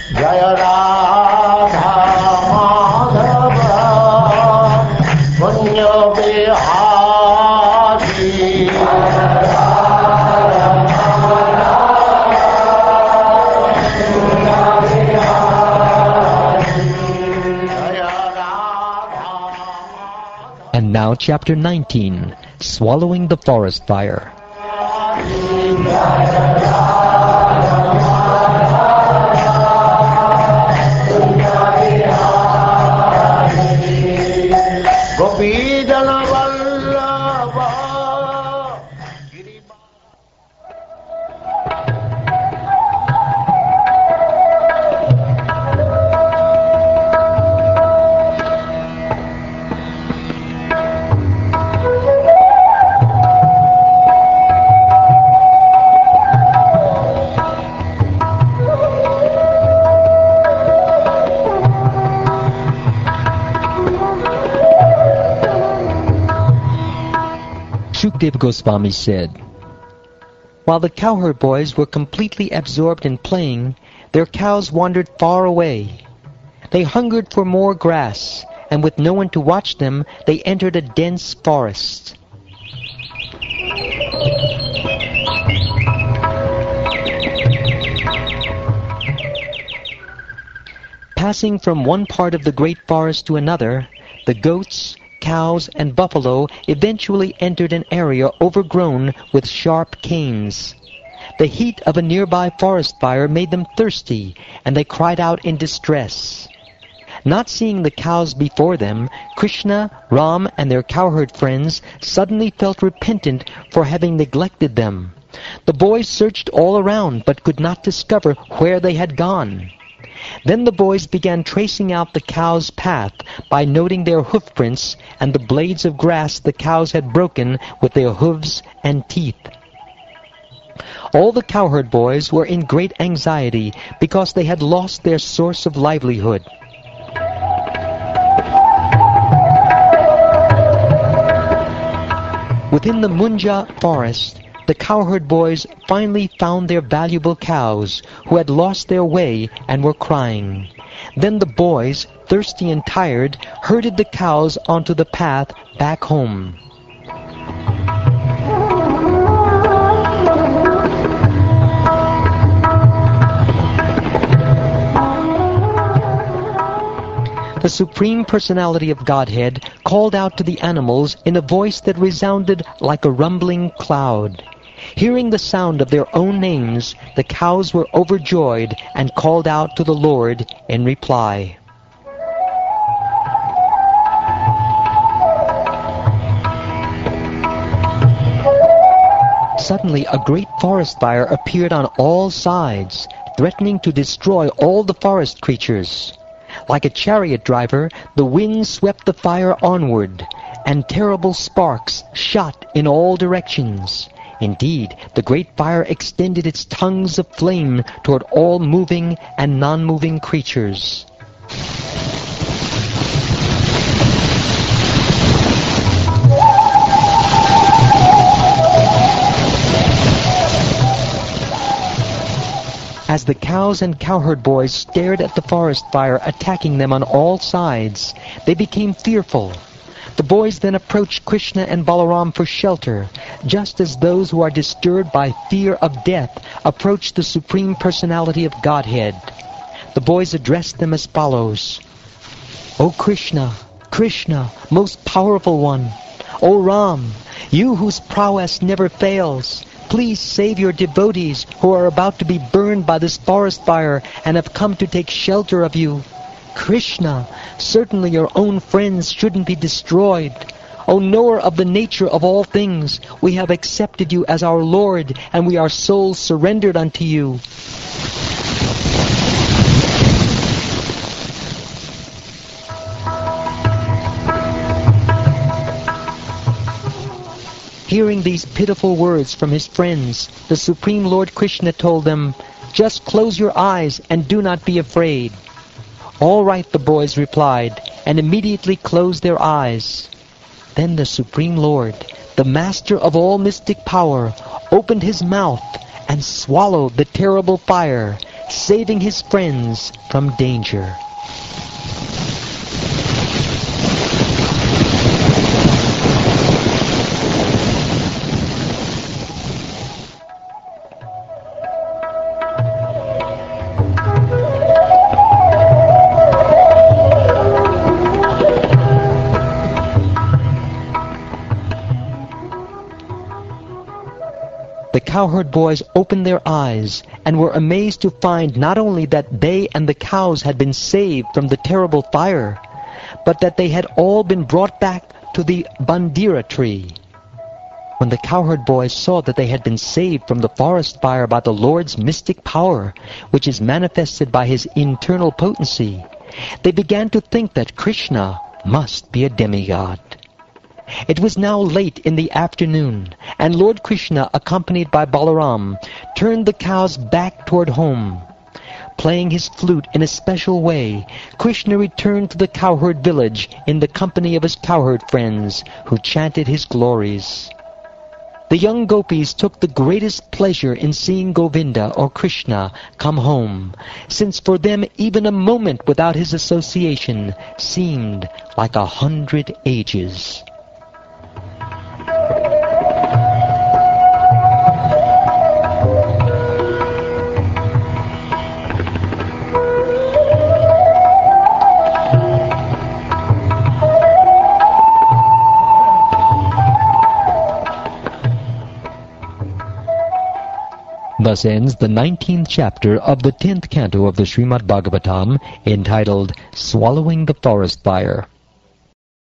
Jaya Radha Madhava Punya Bihari. And now chapter 19, Swallowing the Forest Fire. Shukdev Goswami said, "While the cowherd boys were completely absorbed in playing, their cows wandered far away. They hungered for more grass, and with no one to watch them, they entered a dense forest. Passing from one part of the great forest to another, the goats, cows, and buffalo eventually entered an area overgrown with sharp canes. The heat of a nearby forest fire made them thirsty, and they cried out in distress. Not seeing the cows before them, Krishna, Ram, and their cowherd friends suddenly felt repentant for having neglected them. The boys searched all around, but could not discover where they had gone. Then the boys began tracing out the cows' path by noting their hoofprints and the blades of grass the cows had broken with their hooves and teeth. All the cowherd boys were in great anxiety because they had lost their source of livelihood. Within the Munja forest, the cowherd boys finally found their valuable cows, who had lost their way and were crying. Then the boys, thirsty and tired, herded the cows onto the path back home. The Supreme Personality of Godhead called out to the animals in a voice that resounded like a rumbling cloud. Hearing the sound of their own names, the cows were overjoyed and called out to the Lord in reply. Suddenly a great forest fire appeared on all sides, threatening to destroy all the forest creatures. Like a chariot driver, the wind swept the fire onward, and terrible sparks shot in all directions. Indeed, the great fire extended its tongues of flame toward all moving and non-moving creatures. As the cows and cowherd boys stared at the forest fire attacking them on all sides, they became fearful. The boys then approached Krishna and Balaram for shelter, just as those who are disturbed by fear of death approach the Supreme Personality of Godhead. The boys addressed them as follows. O Krishna, Krishna, most powerful one. O Ram, you whose prowess never fails, please save your devotees who are about to be burned by this forest fire and have come to take shelter of you. Krishna, certainly your own friends shouldn't be destroyed. O knower of the nature of all things, we have accepted you as our Lord, and we are souls surrendered unto you. Hearing these pitiful words from his friends, the Supreme Lord Krishna told them, "Just close your eyes and do not be afraid." "All right," the boys replied, and immediately closed their eyes. Then the Supreme Lord, the master of all mystic power, opened his mouth and swallowed the terrible fire, saving his friends from danger. The cowherd boys opened their eyes and were amazed to find not only that they and the cows had been saved from the terrible fire, but that they had all been brought back to the Bandira tree. When the cowherd boys saw that they had been saved from the forest fire by the Lord's mystic power, which is manifested by his internal potency, they began to think that Krishna must be a demigod. It was now late in the afternoon, and Lord Krishna, accompanied by Balaram, turned the cows back toward home. Playing his flute in a special way, Krishna returned to the cowherd village in the company of his cowherd friends, who chanted his glories. The young gopis took the greatest pleasure in seeing Govinda or Krishna come home, since for them even a moment without his association seemed like 100 ages. Thus ends the 19th chapter of the 10th canto of the Srimad Bhagavatam, entitled Swallowing the Forest Fire.